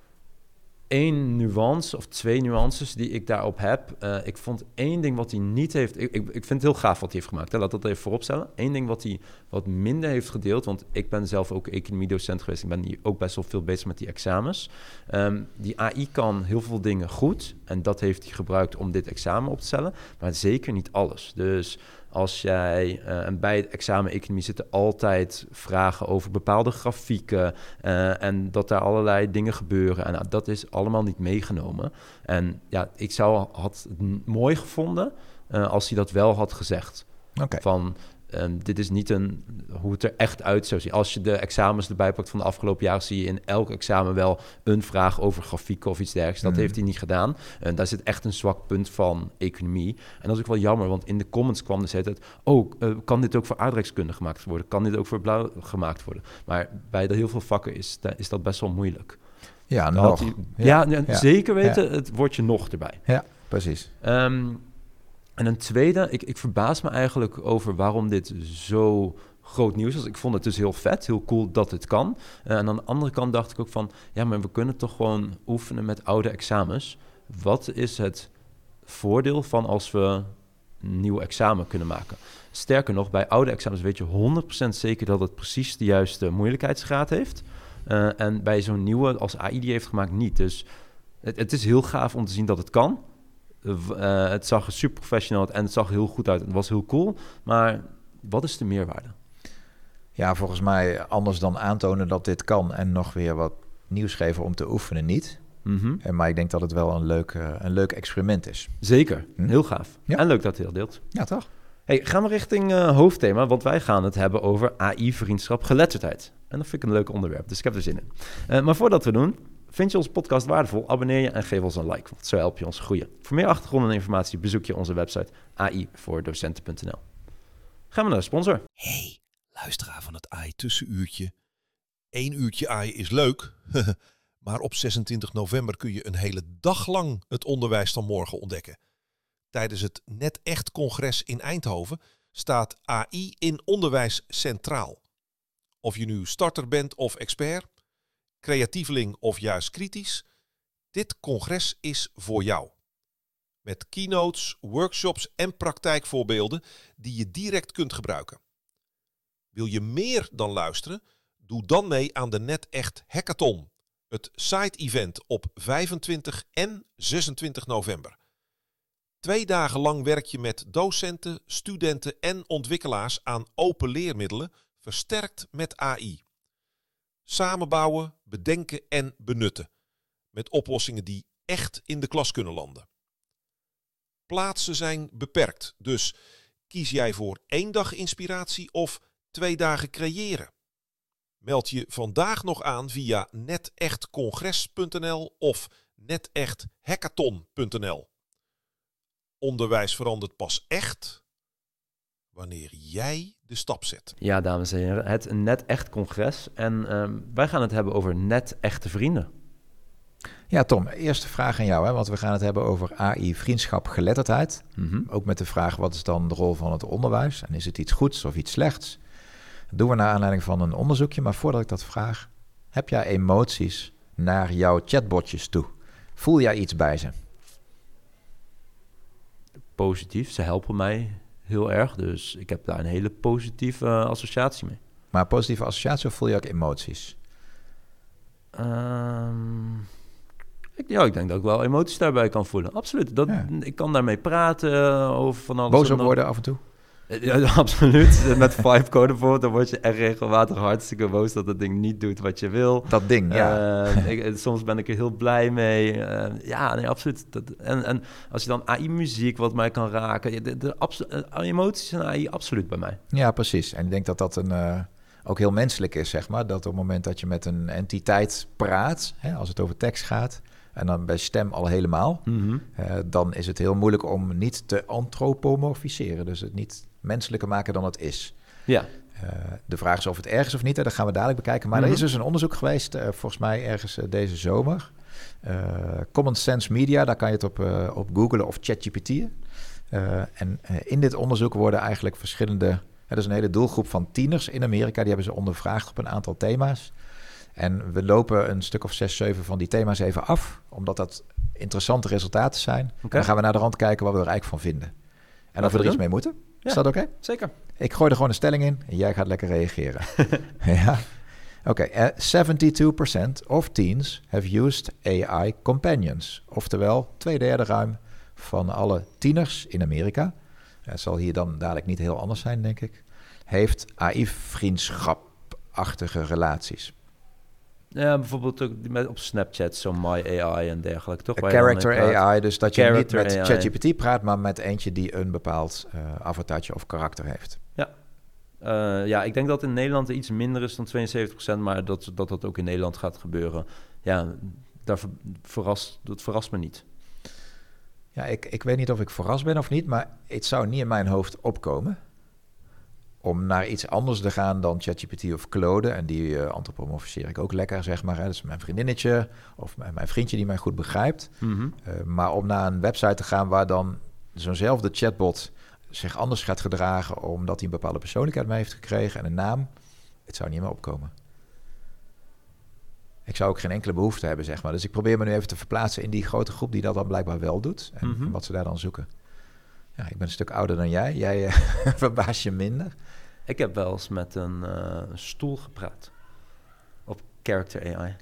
Eén nuance of twee nuances die ik daarop heb. Uh, ik vond één ding wat hij niet heeft... Ik, ik, ik vind het heel gaaf wat hij heeft gemaakt. Hè? Laat dat even vooropstellen. Eén ding wat hij wat minder heeft gedeeld... want ik ben zelf ook economiedocent geweest. Ik ben hier ook best wel veel bezig met die examens. Um, die A I kan heel veel dingen goed. En dat heeft hij gebruikt om dit examen op te stellen. Maar zeker niet alles. Dus... Als jij, uh, en bij het examen economie zitten altijd vragen over bepaalde grafieken uh, en dat daar allerlei dingen gebeuren. En nou, dat is allemaal niet meegenomen. En ja, ik zou had het mooi gevonden uh, als hij dat wel had gezegd. Okay. Van, um, dit is niet een, hoe het er echt uit zou zien. Als je de examens erbij pakt van de afgelopen jaren, zie je in elk examen wel een vraag over grafieken of iets dergelijks. Dat mm. heeft hij niet gedaan. En daar zit echt een zwak punt van economie. En dat is ook wel jammer, want in de comments kwam dus het, oh, uh, kan dit ook voor aardrijkskunde gemaakt worden? Kan dit ook voor blauw gemaakt worden? Maar bij de heel veel vakken is, is dat best wel moeilijk. Ja, nog. Hij, ja, ja, ja, zeker weten, ja. Het woordje nog erbij. Ja, precies. Um, En een tweede, ik, ik verbaas me eigenlijk over waarom dit zo groot nieuws is. Ik vond het dus heel vet, heel cool dat het kan. Uh, en aan de andere kant dacht ik ook van... ja, maar we kunnen toch gewoon oefenen met oude examens. Wat is het voordeel van als we een nieuw examen kunnen maken? Sterker nog, bij oude examens weet je honderd procent zeker... dat het precies de juiste moeilijkheidsgraad heeft. Uh, en bij zo'n nieuwe, als A I die heeft gemaakt, niet. Dus het, het is heel gaaf om te zien dat het kan... Uh, het zag er super professioneel uit en het zag heel goed uit. Het was heel cool, maar wat is de meerwaarde? Ja, volgens mij anders dan aantonen dat dit kan... en nog weer wat nieuws geven om te oefenen niet. Mm-hmm. En, maar ik denk dat het wel een leuk, uh, een leuk experiment is. Zeker, hm? Heel gaaf. Ja. En leuk dat hij dat deelt. Ja, toch? Hey, gaan we richting uh, hoofdthema, want wij gaan het hebben over A I, vriendschap, geletterdheid. En dat vind ik een leuk onderwerp, dus ik heb er zin in. Uh, maar voordat we doen... Vind je onze podcast waardevol? Abonneer je en geef ons een like, want zo help je ons groeien. Voor meer achtergrond en informatie bezoek je onze website a i voor docenten punt n l. Gaan we naar de sponsor. Hey, luisteraar van het A I tussenuurtje. Eén uurtje A I is leuk, maar op zesentwintig november kun je een hele dag lang het onderwijs van morgen ontdekken. Tijdens het Net Echt congres in Eindhoven staat A I in onderwijs centraal. Of je nu starter bent of expert... creatieveling of juist kritisch, dit congres is voor jou. Met keynotes, workshops en praktijkvoorbeelden die je direct kunt gebruiken. Wil je meer dan luisteren? Doe dan mee aan de Net Echt Hackathon, het side-event op vijfentwintig en zesentwintig november. Twee dagen lang werk je met docenten, studenten en ontwikkelaars aan open leermiddelen, versterkt met A I. Samenbouwen, bedenken en benutten. Met oplossingen die echt in de klas kunnen landen. Plaatsen zijn beperkt, dus kies jij voor één dag inspiratie of twee dagen creëren? Meld je vandaag nog aan via net echt congres punt n l of net echt hackathon punt n l. Onderwijs verandert pas echt wanneer jij de stap zet. Ja, dames en heren, het Net Echt congres. En um, wij gaan het hebben over net echte vrienden. Ja, Tom, eerste vraag aan jou, hè, want we gaan het hebben over A I, vriendschap, geletterdheid. Mm-hmm. Ook met de vraag, wat is dan de rol van het onderwijs? En is het iets goeds of iets slechts? Dat doen we naar aanleiding van een onderzoekje, maar voordat ik dat vraag, heb jij emoties naar jouw chatbotjes toe? Voel jij iets bij ze? Positief, ze helpen mij heel erg, dus ik heb daar een hele positieve uh, associatie mee. Maar positieve associatie of voel je ook emoties? Um, ik, ja, ik denk dat ik wel emoties daarbij kan voelen. Absoluut. Dat, ja. Ik kan daarmee praten uh, over van alles. Boos op worden af en toe? Ja, absoluut. Met Vibecode bijvoorbeeld, dan word je echt regelmatig hartstikke boos dat het ding niet doet wat je wil. Dat ding, ja. Uh, ik, soms ben ik er heel blij mee. Uh, ja, nee, absoluut. Dat, en, en als je dan A I-muziek wat mij kan raken, de, de, de emoties en A I absoluut bij mij. Ja, precies. En ik denk dat dat een, uh, ook heel menselijk is, zeg maar. Dat op het moment dat je met een entiteit praat, hè, als het over tekst gaat, en dan bij stem al helemaal, mm-hmm. uh, dan is het heel moeilijk om niet te antropomorfiseren. Dus het niet menselijker maken dan het is. Ja. Uh, de vraag is of het erg is of niet, hè, dat gaan we dadelijk bekijken. Maar mm-hmm. er is dus een onderzoek geweest, uh, volgens mij ergens uh, deze zomer. Uh, Common Sense Media, daar kan je het op, uh, op googlen of ChatGPT'en. Uh, en uh, in dit onderzoek worden eigenlijk verschillende... Uh, dat is een hele doelgroep van tieners in Amerika. Die hebben ze ondervraagd op een aantal thema's. En we lopen een stuk of zes, zeven van die thema's even af. Omdat dat interessante resultaten zijn. Okay. Dan gaan we naar de rand kijken wat we er eigenlijk van vinden. En of we er doen? iets mee moeten. Ja, is dat oké? Okay? Zeker. Ik gooi er gewoon een stelling in en jij gaat lekker reageren. ja. Oké, okay. uh, zevenentwintig procent of teens have used A I companions. Oftewel, twee derde ruim van alle tieners in Amerika... Het zal hier dan dadelijk niet heel anders zijn, denk ik... heeft A I-vriendschapachtige relaties. Ja, bijvoorbeeld ook met op Snapchat, zo My A I en dergelijke, toch? A character A I, dus dat je character niet met ChatGPT praat... maar met eentje die een bepaald uh, avatartje of karakter heeft. Ja. Uh, ja, ik denk dat in Nederland iets minder is dan tweeënzeventig procent... maar dat, dat dat ook in Nederland gaat gebeuren. Ja, daar ver, verrast, dat verrast me niet. Ja, ik, ik weet niet of ik verrast ben of niet... maar het zou niet in mijn hoofd opkomen... om naar iets anders te gaan dan ChatGPT of Claude. En die uh, antropomorfiseer ik ook lekker, zeg maar. Hè. Dat is mijn vriendinnetje of mijn, mijn vriendje die mij goed begrijpt. Mm-hmm. Uh, maar om naar een website te gaan waar dan zo'nzelfde chatbot zich anders gaat gedragen... omdat hij een bepaalde persoonlijkheid mee heeft gekregen en een naam... het zou niet meer opkomen. Ik zou ook geen enkele behoefte hebben, zeg maar. Dus ik probeer me nu even te verplaatsen in die grote groep... die dat dan blijkbaar wel doet en, mm-hmm. en wat ze daar dan zoeken. Ja, ik ben een stuk ouder dan jij. Jij uh, verbaas je minder. Ik heb wel eens met een uh, stoel gepraat. Op Character A I.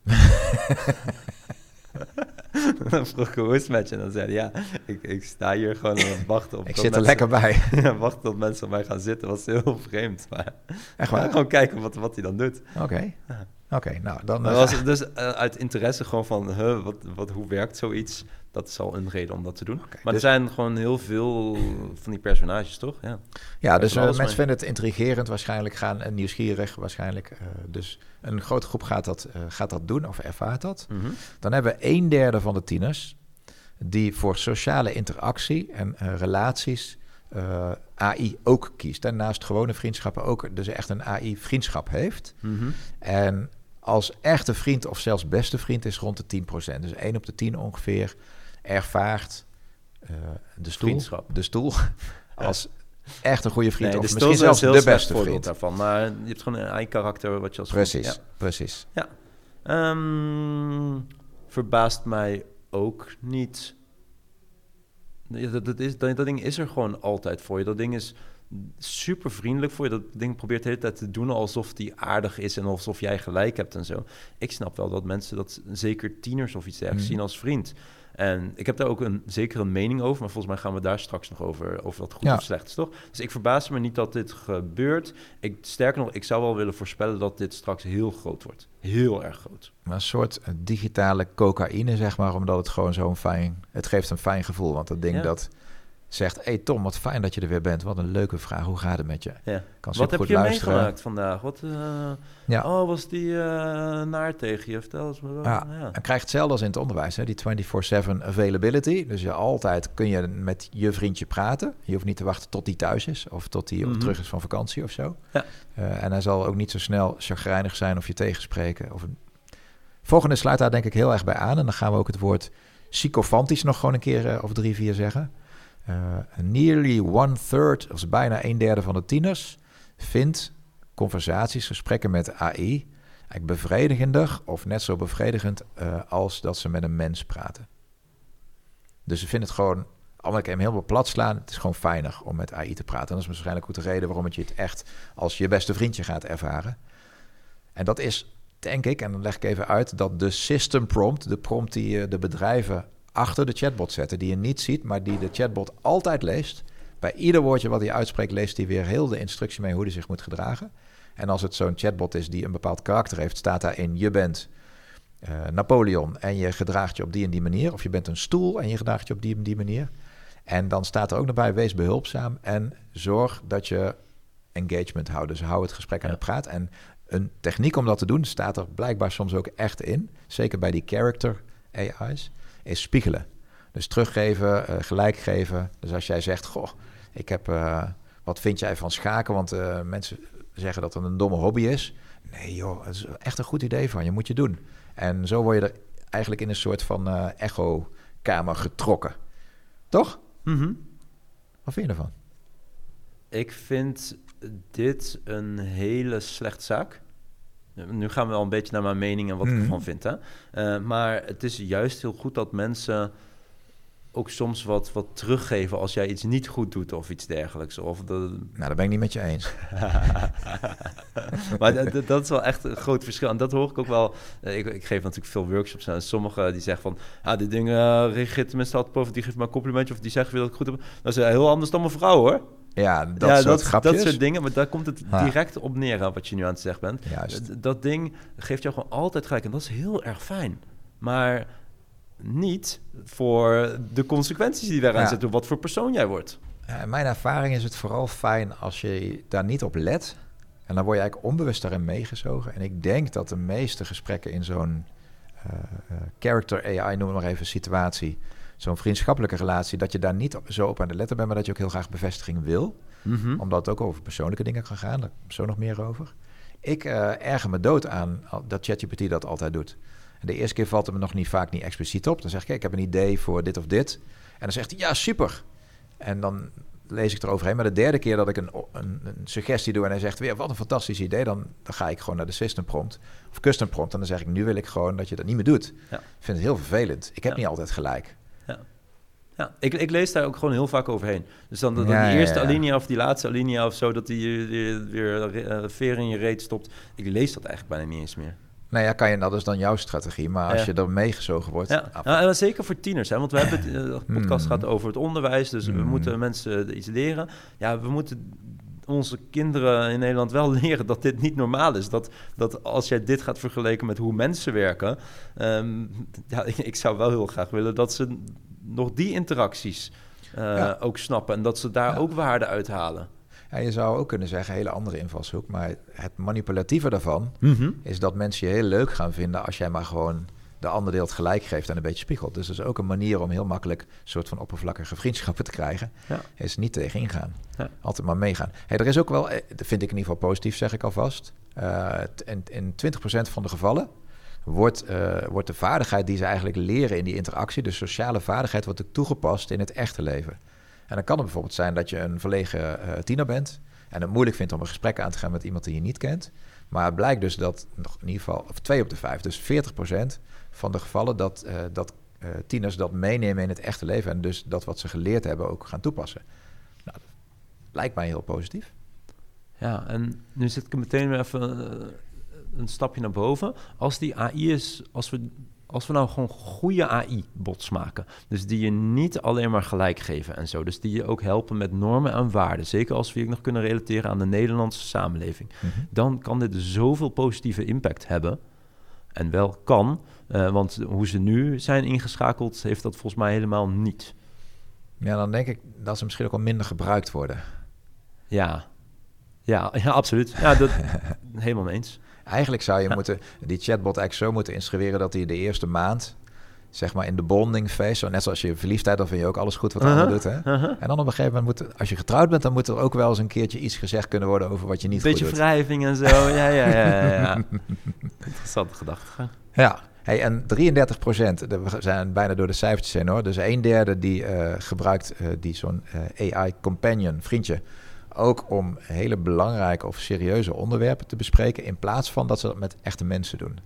Dan vroeg ik hoe is het met je? En dan zei hij, ja, ik, ik sta hier gewoon aan het wachten op... ik zit er mensen, lekker bij. Ja, wachten tot mensen op mij gaan zitten. Dat was heel vreemd. Maar echt waar? Gewoon kijken wat, wat hij dan doet. Oké. Okay. Ja. Oké, okay, nou dan... Uh, was het dus uh, uit interesse gewoon van, huh, wat, wat, hoe werkt zoiets? Dat is al een reden om dat te doen. Okay, maar dus, er zijn gewoon heel veel van die personages, toch? Ja, ja dus uh, mensen mee. vinden het intrigerend waarschijnlijk, gaan en nieuwsgierig waarschijnlijk. Uh, dus een grote groep gaat dat, uh, gaat dat doen of ervaart dat. Mm-hmm. Dan hebben we een derde van de tieners die voor sociale interactie en uh, relaties uh, A I ook kiest. En naast gewone vriendschappen ook dus echt een A I-vriendschap heeft. Mm-hmm. En als echte vriend of zelfs beste vriend is rond de tien procent. Dus één op de tien ongeveer ervaart uh, de stoel, de stoel als echt een goede vriend. Nee, of misschien zelfs de beste vriend daarvan. Maar je hebt gewoon een A I-karakter wat je als precies, ja. precies. Ja, um, verbaast mij ook niet. Dat, dat, is, dat, dat ding is er gewoon altijd voor je. Dat ding is super vriendelijk voor je. Dat ding probeert de hele tijd te doen alsof die aardig is en alsof jij gelijk hebt en zo. Ik snap wel dat mensen dat, zeker tieners of iets dergelijks, mm. zien als vriend. En ik heb daar ook een zekere mening over, maar volgens mij gaan we daar straks nog over, over wat goed ja. of slecht is, toch? Dus ik verbaas me niet dat dit gebeurt. Ik, sterker nog, ik zou wel willen voorspellen dat dit straks heel groot wordt. Heel erg groot. Maar een soort digitale cocaïne, zeg maar, omdat het gewoon zo'n fijn... Het geeft een fijn gevoel, want dat ding ja. dat zegt... Hé hey Tom, wat fijn dat je er weer bent. Wat een leuke vraag. Hoe gaat het met je? Ja. Kan wat heb je luisteren. meegemaakt vandaag? Wat, uh, ja. Oh, was die uh, naar tegen je? Vertel eens maar. Ja, ja. En krijgt hetzelfde als in het onderwijs, hè? Die vierentwintig zeven availability. Dus je altijd kun je met je vriendje praten. Je hoeft niet te wachten tot hij thuis is. Of tot hij mm-hmm. terug is van vakantie of zo. Ja. Uh, en hij zal ook niet zo snel chagrijnig zijn of je tegenspreken. Of een... Volgende sluit daar denk ik heel erg bij aan. En dan gaan we ook het woord sycophantisch nog gewoon een keer uh, of drie, vier zeggen. Uh, nearly one-third, of bijna een derde van de tieners, vindt conversaties, gesprekken met A I eigenlijk bevredigender of net zo bevredigend uh, als dat ze met een mens praten. Dus ze vinden het gewoon, allemaal ik hem helemaal plat slaan, het is gewoon fijner om met A I te praten. En dat is waarschijnlijk ook de reden waarom het je het echt als je beste vriendje gaat ervaren. En dat is, denk ik, en dan leg ik even uit, dat de system prompt, de prompt die uh, de bedrijven achter de chatbot zetten, die je niet ziet, maar die de chatbot altijd leest. Bij ieder woordje wat hij uitspreekt, leest hij weer heel de instructie mee hoe hij zich moet gedragen. En als het zo'n chatbot is die een bepaald karakter heeft, staat daarin, je bent uh, Napoleon en je gedraagt je op die en die manier. Of je bent een stoel en je gedraagt je op die en die manier. En dan staat er ook nog bij, wees behulpzaam en zorg dat je engagement houdt. Dus hou het gesprek aan de praat. En een techniek om dat te doen, staat er blijkbaar soms ook echt in. Zeker bij die character A I's. Is spiegelen. Dus teruggeven, uh, gelijk geven. Dus als jij zegt, goh, ik heb, uh, wat vind jij van schaken? Want uh, mensen zeggen dat het een domme hobby is. Nee joh, het is echt een goed idee van je, moet je doen. En zo word je er eigenlijk in een soort van uh, echo-kamer getrokken. Toch? Mm-hmm. Wat vind je ervan? Ik vind dit een hele slechte zaak. Nu gaan we al een beetje naar mijn mening en wat mm. ik ervan vind. Hè? Uh, maar het is juist heel goed dat mensen ook soms wat, wat teruggeven als jij iets niet goed doet of iets dergelijks. Of de... Nou, dat ben ik niet met je eens. Maar d- d- dat is wel echt een groot verschil. En dat hoor ik ook wel. Uh, ik, ik geef natuurlijk veel workshops en sommigen die zeggen van... Ah, dit ding uh, reageert tenminste altijd boven. Die geeft me een complimentje of die zeggen weer dat ik goed heb. Dat is uh, heel anders dan mijn vrouw, hoor. Ja, dat ja, soort dat, grapjes. dat soort dingen, maar daar komt het ha. direct op neer aan wat je nu aan het zeggen bent. Juist. D- dat ding geeft jou gewoon altijd gelijk en dat is heel erg fijn. Maar niet voor de consequenties die daaraan ja. zitten, wat voor persoon jij wordt. Uh, in mijn ervaring is het vooral fijn als je daar niet op let. En dan word je eigenlijk onbewust daarin meegezogen. En ik denk dat de meeste gesprekken in zo'n uh, uh, character A I, noem het maar even, situatie... zo'n vriendschappelijke relatie, dat je daar niet op, zo op aan de letter bent... maar dat je ook heel graag bevestiging wil. Mm-hmm. Omdat het ook over persoonlijke dingen kan gaan. Daar heb ik zo nog meer over. Ik uh, erger me dood aan dat ChatGPT dat altijd doet. En de eerste keer valt het me nog niet vaak niet expliciet op. Dan zeg ik, ik heb een idee voor dit of dit. En dan zegt hij, ja, super. En dan lees ik eroverheen. Maar de derde keer dat ik een, een, een suggestie doe... en hij zegt weer, wat een fantastisch idee... dan, dan ga ik gewoon naar de system prompt of custom prompt... en dan zeg ik, nu wil ik gewoon dat je dat niet meer doet. Ja. Ik vind het heel vervelend. Ik heb ja. niet altijd gelijk. Ja. Ja, ik, ik lees daar ook gewoon heel vaak overheen. Dus dan, dan ja, die eerste ja, ja. alinea of die laatste alinea of zo... dat die weer, weer uh, veer in je reet stopt. Ik lees dat eigenlijk bijna niet eens meer. Nou ja, kan je, dat is dan jouw strategie. Maar als ja. je er meegezogen wordt... Ja, af... nou, zeker voor tieners. Hè? Want we hebben het, de podcast gaat over het onderwijs. Dus mm. we moeten mensen iets leren. Ja, we moeten onze kinderen in Nederland wel leren dat dit niet normaal is. Dat, dat als jij dit gaat vergelijken met hoe mensen werken... Um, ja, ik, ik zou wel heel graag willen dat ze nog die interacties uh, ja. ook snappen. En dat ze daar ja. ook waarde uithalen. Ja, je zou ook kunnen zeggen, een hele andere invalshoek... maar het manipulatieve daarvan mm-hmm. is dat mensen je heel leuk gaan vinden... als jij maar gewoon de ander deel het gelijk geeft en een beetje spiegelt. Dus dat is ook een manier om heel makkelijk... een soort van oppervlakkige vriendschappen te krijgen. Ja. Is niet tegen ingaan. Ja. Altijd maar meegaan. Hey, er is ook wel, dat vind ik in ieder geval positief, zeg ik alvast... Uh, in, in twintig procent van de gevallen... Wordt, uh, wordt de vaardigheid die ze eigenlijk leren in die interactie... de sociale vaardigheid, wordt ook toegepast in het echte leven... En dan kan het bijvoorbeeld zijn dat je een verlegen uh, tiener bent... en het moeilijk vindt om een gesprek aan te gaan met iemand die je niet kent. Maar het blijkt dus dat, nog in ieder geval, of twee op de vijf... dus veertig procent van de gevallen dat, uh, dat uh, tieners dat meenemen in het echte leven... en dus dat wat ze geleerd hebben ook gaan toepassen. Nou, dat lijkt mij heel positief. Ja, en nu zit ik er meteen weer even uh, een stapje naar boven. Als die A I is, als we... Als we nou gewoon goede A I-bots maken... dus die je niet alleen maar gelijk geven en zo... dus die je ook helpen met normen en waarden... zeker als we je nog kunnen relateren aan de Nederlandse samenleving... Mm-hmm. dan kan dit zoveel positieve impact hebben. En wel kan, uh, want hoe ze nu zijn ingeschakeld... heeft dat volgens mij helemaal niet. Ja, dan denk ik dat ze misschien ook al minder gebruikt worden. Ja, ja, ja absoluut. Ja, dat helemaal mee eens. Eigenlijk zou je ja. moeten die chatbot eigenlijk zo moeten instrueren... dat hij de eerste maand, zeg maar in de bonding phase... zo net zoals je verliefdheid, dan vind je ook alles goed wat de uh-huh. ander doet. Hè? Uh-huh. En dan op een gegeven moment, moet, als je getrouwd bent... dan moet er ook wel eens een keertje iets gezegd kunnen worden... over wat je niet Beetje goed doet. Beetje wrijving en zo, ja, ja, ja. ja, ja. Interessante gedachtegang. Ja, hey, en drieëndertig procent, we zijn bijna door de cijfertjes heen hoor... dus een derde die uh, gebruikt uh, die zo'n uh, A I companion, vriendje... ook om hele belangrijke of serieuze onderwerpen te bespreken... in plaats van dat ze dat met echte mensen doen.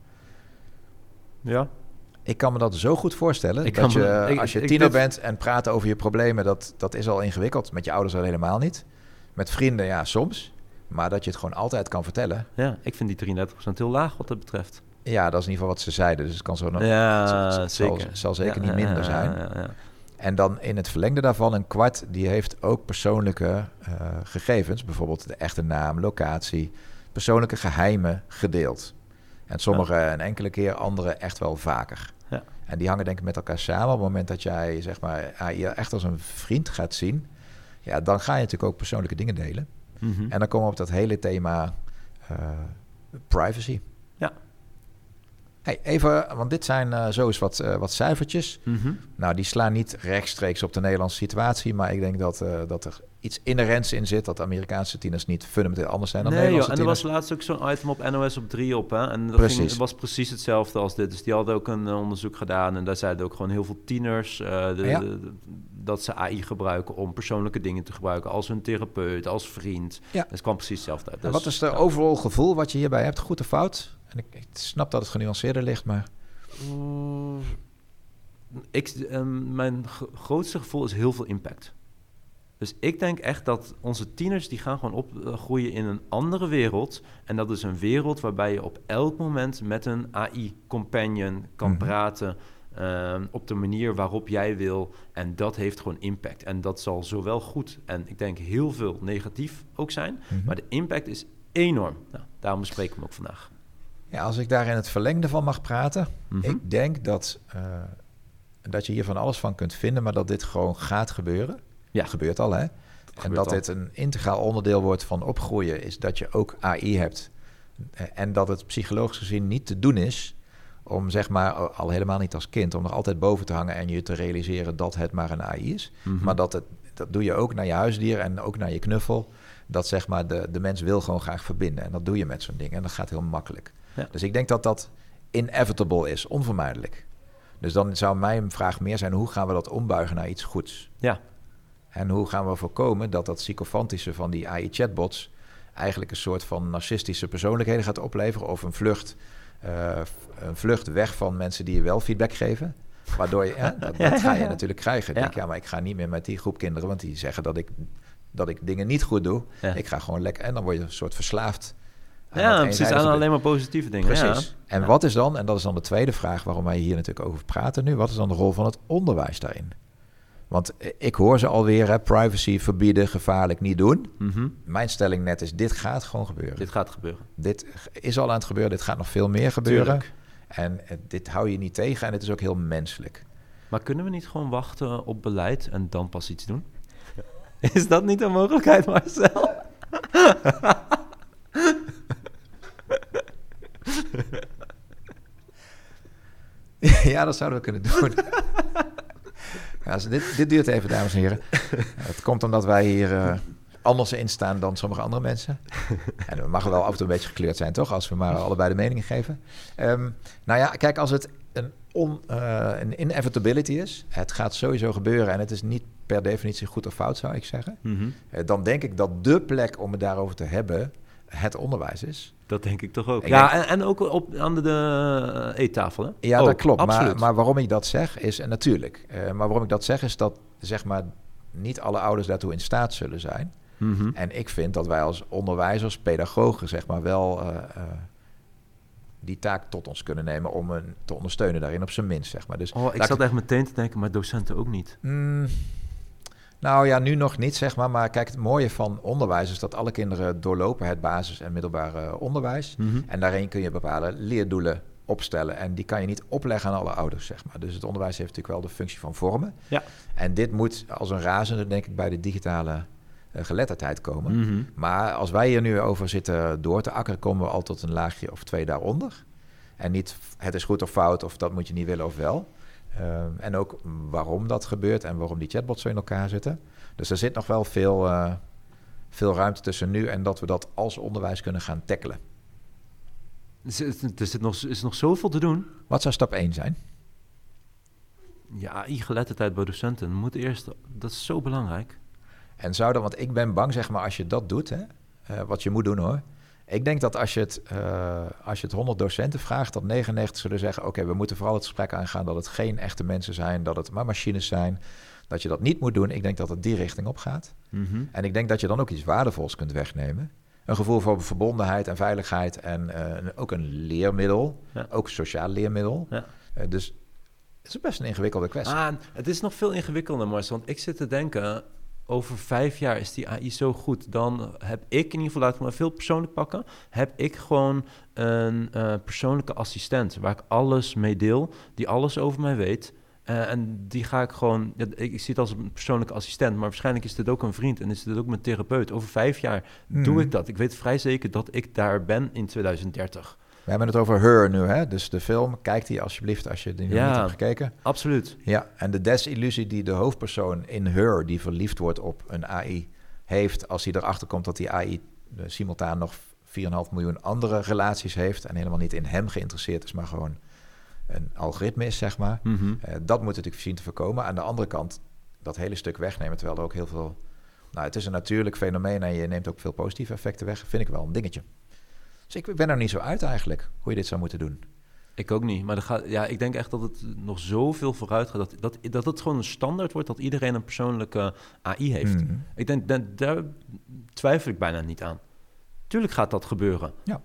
Ja. Ik kan me dat zo goed voorstellen. Ik dat je, me, ik, als je ik, tiener ik, bent en praat over je problemen... Dat, dat is al ingewikkeld. Met je ouders al helemaal niet. Met vrienden, ja, soms. Maar dat je het gewoon altijd kan vertellen. Ja, ik vind die drieëndertig procent heel laag wat dat betreft. Ja, dat is in ieder geval wat ze zeiden. Dus het kan zo nog... Ja, het zal, zeker. Zal, zal zeker ja, niet minder ja, zijn. Ja, ja, ja. En dan in het verlengde daarvan, een kwart, die heeft ook persoonlijke uh, gegevens. Bijvoorbeeld de echte naam, locatie, persoonlijke geheimen gedeeld. En sommige ja. een enkele keer, andere echt wel vaker. Ja. En die hangen denk ik met elkaar samen. Op het moment dat jij zeg maar A I echt als een vriend gaat zien... ja, dan ga je natuurlijk ook persoonlijke dingen delen. Mm-hmm. En dan komen we op dat hele thema uh, privacy. Ja. Hey, even, want dit zijn uh, zo eens wat, uh, wat cijfertjes. Mm-hmm. Nou, die slaan niet rechtstreeks op de Nederlandse situatie, maar ik denk dat, uh, dat er iets inherents in zit, dat Amerikaanse tieners niet fundamenteel anders zijn dan nee, Nederlandse joh, en er tieners. was laatst ook zo'n item op N O S op drie op, hè? En dat Precies. ging, het was precies hetzelfde als dit. Dus die hadden ook een uh, onderzoek gedaan en daar zeiden ook gewoon heel veel tieners uh, de, ja. de, de, dat ze A I gebruiken om persoonlijke dingen te gebruiken, als hun therapeut, als vriend. Ja. Het kwam precies hetzelfde uit. Dus, En wat is de ja. overal gevoel wat je hierbij hebt? Goed of fout? En ik, ik snap dat het genuanceerder ligt, maar... Uh, ik, um, mijn g- grootste gevoel is heel veel impact. Dus ik denk echt dat onze tieners, die gaan gewoon opgroeien in een andere wereld. En dat is een wereld waarbij je op elk moment met een A I-companion kan Mm-hmm. praten. Um, op de manier waarop jij wil. En dat heeft gewoon impact. En dat zal zowel goed en ik denk heel veel negatief ook zijn. Mm-hmm. Maar de impact is enorm. Nou, daarom bespreken we hem ook vandaag. Ja, als ik daar in het verlengde van mag praten. Mm-hmm. Ik denk dat, uh, dat je hier van alles van kunt vinden, maar dat dit gewoon gaat gebeuren. Ja. Het gebeurt al, hè? En gebeurt dat al. dit een integraal onderdeel wordt van opgroeien, is dat je ook A I hebt. En dat het psychologisch gezien niet te doen is om, zeg maar, al helemaal niet als kind, om er altijd boven te hangen en je te realiseren dat het maar een A I is. Mm-hmm. Maar dat, het, dat doe je ook naar je huisdier en ook naar je knuffel. Dat, zeg maar, de, de mens wil gewoon graag verbinden. En dat doe je met zo'n ding. En dat gaat heel makkelijk. Ja. Dus ik denk dat dat inevitable is, onvermijdelijk. Dus dan zou mijn vraag meer zijn, hoe gaan we dat ombuigen naar iets goeds? Ja. En hoe gaan we voorkomen dat dat sycophantische van die A I-chatbots eigenlijk een soort van narcistische persoonlijkheden gaat opleveren of een vlucht, uh, een vlucht weg van mensen die je wel feedback geven. Waardoor je, ja, dat, dat ga je natuurlijk krijgen. Ja. Denk, ja, maar ik ga niet meer met die groep kinderen, want die zeggen dat ik, dat ik dingen niet goed doe. Ja. Ik ga gewoon lekker, en dan word je een soort verslaafd. aan Ja, dat precies, eenzijdige aan be- alleen maar positieve dingen. Precies. Ja. En Ja. wat is dan, en dat is dan de tweede vraag waarom wij hier natuurlijk over praten nu, wat is dan de rol van het onderwijs daarin? Want ik hoor ze alweer, hè, privacy verbieden, gevaarlijk niet doen. Mm-hmm. Mijn stelling net is, dit gaat gewoon gebeuren. Dit gaat gebeuren. Dit is al aan het gebeuren, dit gaat nog veel meer gebeuren. Tuurlijk. En eh, dit hou je niet tegen en het is ook heel menselijk. Maar kunnen we niet gewoon wachten op beleid en dan pas iets doen? Is dat niet een mogelijkheid, Marcel? Ja, dat zouden we kunnen doen. Ja, dus dit, dit duurt even, dames en heren. Het komt omdat wij hier uh, anders in staan dan sommige andere mensen. En we mogen wel af en toe een beetje gekleurd zijn, toch? Als we maar allebei de meningen geven. Um, nou ja, kijk, als het een, on, uh, een inevitability is, het gaat sowieso gebeuren en het is niet per definitie goed of fout, zou ik zeggen. Mm-hmm. Uh, dan denk ik dat de plek om het daarover te hebben het onderwijs is. Dat denk ik toch ook. Ik Ja, denk- en, en ook op, aan de, de eettafel, hè? Ja, Ook, dat klopt. Maar, absoluut. maar waarom ik dat zeg is, en natuurlijk, uh, maar waarom ik dat zeg is dat, zeg maar, niet alle ouders daartoe in staat zullen zijn. Mm-hmm. En ik vind dat wij als onderwijzers, pedagogen, zeg maar, wel uh, uh, die taak tot ons kunnen nemen om een, te ondersteunen daarin, op zijn minst, zeg maar. Dus Oh, ik laat zat echt meteen te denken, maar docenten ook niet. Mm, nou ja, nu nog niet, zeg maar. Maar kijk, het mooie van onderwijs is dat alle kinderen doorlopen het basis- en middelbare onderwijs. Mm-hmm. En daarin kun je bepaalde leerdoelen opstellen. En die kan je niet opleggen aan alle ouders, zeg maar. Dus het onderwijs heeft natuurlijk wel de functie van vormen. Ja. En dit moet als een razende, denk ik, bij de digitale uh, geletterdheid komen. Mm-hmm. Maar als wij hier nu over zitten door te akkeren, komen we al tot een laagje of twee daaronder. En niet het is goed of fout, of dat moet je niet willen of wel. Uh, en ook waarom dat gebeurt en waarom die chatbots zo in elkaar zitten. Dus er zit nog wel veel, uh, veel ruimte tussen nu en dat we dat als onderwijs kunnen gaan tackelen. Er zit, er zit nog, is nog zoveel te doen. Wat zou stap één zijn? Ja, I-geletterdheid bij docenten moet eerst... Dat is zo belangrijk. En zou dan, want ik ben bang, zeg maar, als je dat doet, hè, uh, wat je moet doen hoor. Ik denk dat als je het, uh, als je het honderd docenten vraagt, dat negenennegentig zullen zeggen, oké, okay, we moeten vooral het gesprek aangaan dat het geen echte mensen zijn, dat het maar machines zijn, dat je dat niet moet doen. Ik denk dat het die richting op gaat. Mm-hmm. En ik denk dat je dan ook iets waardevols kunt wegnemen. Een gevoel voor verbondenheid en veiligheid en uh, ook een leermiddel, Ja. ook een sociaal leermiddel. Ja. Uh, dus het is best een ingewikkelde kwestie. Ah, het is nog veel ingewikkelder, Marcel. Want ik zit te denken, over vijf jaar is die A I zo goed. Dan heb ik, in ieder geval, laat ik maar veel persoonlijk pakken, heb ik gewoon een uh, persoonlijke assistent waar ik alles mee deel, die alles over mij weet. Uh, en die ga ik gewoon, ja, ik, ik zie het als een persoonlijke assistent, maar waarschijnlijk is dit ook een vriend en is dit ook mijn therapeut. Over vijf jaar Mm. doe ik dat. Ik weet vrij zeker dat ik daar ben in tweeduizend dertig. We hebben het over Her nu, hè? Dus de film, kijk die alsjeblieft als je die nog Ja. niet hebt gekeken. Absoluut. Ja, en de desillusie die de hoofdpersoon in Her, die verliefd wordt op een A I, heeft als hij erachter komt dat die A I uh, simultaan nog vier komma vijf miljoen andere relaties heeft en helemaal niet in hem geïnteresseerd is, maar gewoon een algoritme is, zeg maar. Mm-hmm. Uh, dat moet natuurlijk zien te voorkomen. Aan de andere kant, dat hele stuk wegnemen, terwijl er ook heel veel... Nou, het is een natuurlijk fenomeen en je neemt ook veel positieve effecten weg, vind ik wel een dingetje. Dus ik ben er niet zo uit eigenlijk, hoe je dit zou moeten doen. Ik ook niet, maar er gaat, ja, ik denk echt dat het nog zoveel vooruit gaat... dat, dat, dat het gewoon een standaard wordt dat iedereen een persoonlijke A I heeft. Mm-hmm. Ik denk, dat, daar twijfel ik bijna niet aan. Tuurlijk gaat dat gebeuren. Ja.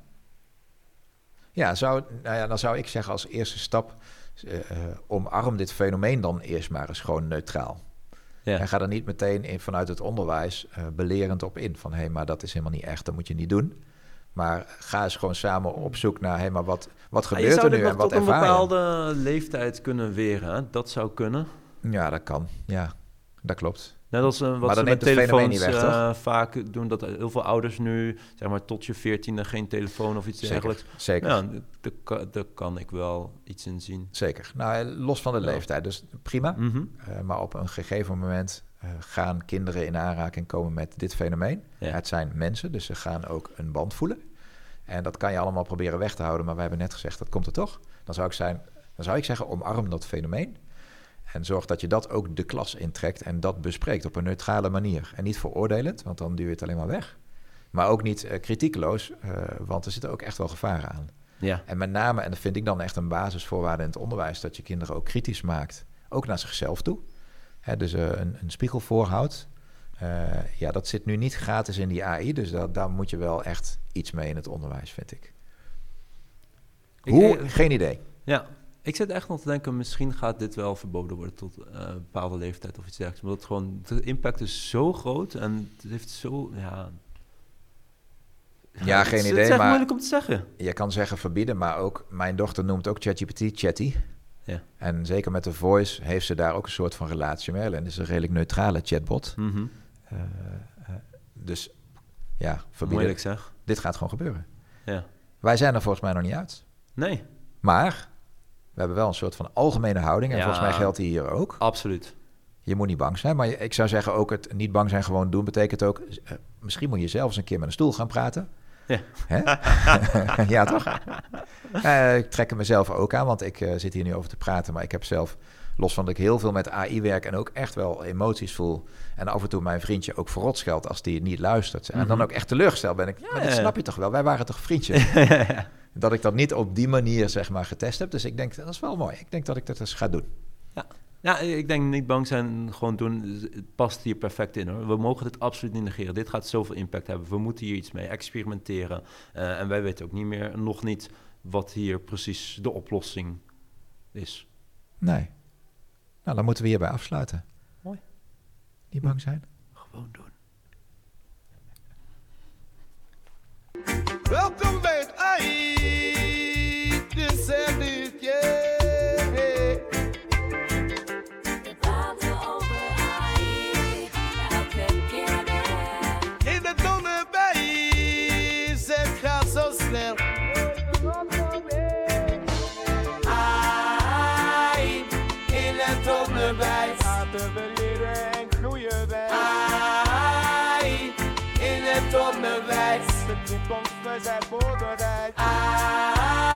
Ja, zou, nou ja, dan zou ik zeggen als eerste stap... Uh, uh, omarm dit fenomeen dan eerst maar eens gewoon neutraal. Ja. En ga er niet meteen in, vanuit het onderwijs uh, belerend op in. Van, hé, hey, maar dat is helemaal niet echt, dat moet je niet doen. Maar ga eens gewoon samen op zoek naar... hé, hey, maar wat, wat gebeurt ja, je zou er nu dit en nog wat tot een ervaar je? bepaalde leeftijd kunnen weren. Hè? Dat zou kunnen. Ja, dat kan. Ja, dat klopt. Net als uh, wat Maar ze dan met neemt het fenomeen telefoons niet weg, uh, vaak doen. Dat heel veel ouders nu, zeg maar tot je veertiende, geen telefoon of iets Zeker, dergelijks. zeker. Ja, daar, daar kan ik wel iets in zien. Zeker. Nou, los van de Ja. leeftijd. Dus prima. Mm-hmm. Uh, maar op een gegeven moment uh, gaan kinderen in aanraking komen met dit fenomeen. Ja. Het zijn mensen, dus ze gaan ook een band voelen. En dat kan je allemaal proberen weg te houden. Maar wij hebben net gezegd, dat komt er toch. Dan zou ik, zijn, dan zou ik zeggen, omarm dat fenomeen. En zorg dat je dat ook de klas intrekt en dat bespreekt op een neutrale manier. En niet veroordelend, want dan duw je het alleen maar weg. Maar ook niet uh, kritiekloos, uh, want er zitten ook echt wel gevaren aan. Ja. En met name, en dat vind ik dan echt een basisvoorwaarde in het onderwijs... dat je kinderen ook kritisch maakt, ook naar zichzelf toe. Hè, dus uh, een, een spiegel voorhoudt. Uh, ja, dat zit nu niet gratis in die A I, dus dat, daar moet je wel echt iets mee in het onderwijs, vind ik. Ik- Hoe? ik- Geen idee. Ja, ik zit echt nog te denken, misschien gaat dit wel verboden worden tot uh, een bepaalde leeftijd of iets dergelijks. Omdat het gewoon, de impact is zo groot en het heeft zo, ja... Ja, het geen is- idee, Het is echt maar- moeilijk om te zeggen. Je kan zeggen verbieden, maar ook mijn dochter noemt ook ChatGPT Chatty. Ja. En zeker met de voice heeft ze daar ook een soort van relatie mee. En het is een redelijk neutrale chatbot. Mm-hmm. Uh, uh, dus ja, verbieden. Moeilijk zeg. Dit gaat gewoon gebeuren. Ja. Wij zijn er volgens mij nog niet uit. Nee, Maar we hebben wel een soort van algemene houding. En Ja. volgens mij geldt die hier ook. absoluut. Je moet niet bang zijn. Maar ik zou zeggen ook het niet bang zijn gewoon doen. Betekent ook, uh, misschien moet je zelf eens een keer met een stoel gaan praten. Ja. Hè? Ja, toch? Uh, ik trek er mezelf ook aan, want ik uh, zit hier nu over te praten. Maar ik heb zelf, los van dat ik heel veel met A I werk... en ook echt wel emoties voel... en af en toe mijn vriendje ook verrot scheldt als die niet luistert. En dan ook echt teleurgesteld ben ik. Maar dat ja. snap je toch wel? Wij waren toch vriendjes? Dat ik dat niet op die manier, zeg maar, getest heb. Dus ik denk, dat is wel mooi. Ik denk dat ik dat eens ga doen. Ja, ik denk niet bang zijn, gewoon doen. Het past hier perfect in hoor. We mogen dit absoluut niet negeren. Dit gaat zoveel impact hebben. We moeten hier iets mee experimenteren. Uh, en wij weten ook niet meer, nog niet, wat hier precies de oplossing is. Nee. Nou, dan moeten we hierbij afsluiten. Mooi. Niet bang zijn. Gewoon doen. Welkom bij het A I. Dit is het, yeah. We praten over A I, elke keer weer. In het onderwijs, het gaat zo snel. A I in het onderwijs. Laten we leren en groeien wij. A I in het onderwijs. De toekomst, we zijn voorbereid. A I